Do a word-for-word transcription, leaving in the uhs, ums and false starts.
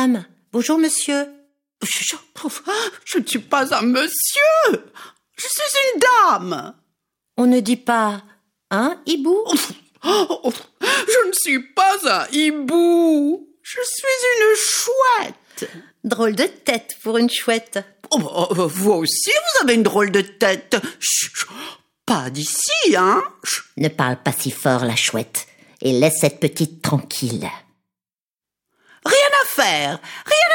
madame. Bonjour, monsieur. Je, je ne suis pas un monsieur. Je suis une dame. On ne dit pas, hein, hibou? Oh, oh, je ne suis pas un hibou. Je suis une chouette. Drôle de tête pour une chouette. Oh, bah, vous aussi, vous avez une drôle de tête. Chut, pas d'ici, hein. Chut. Ne parle pas si fort, la chouette, et laisse cette petite tranquille. Rien à faire, rien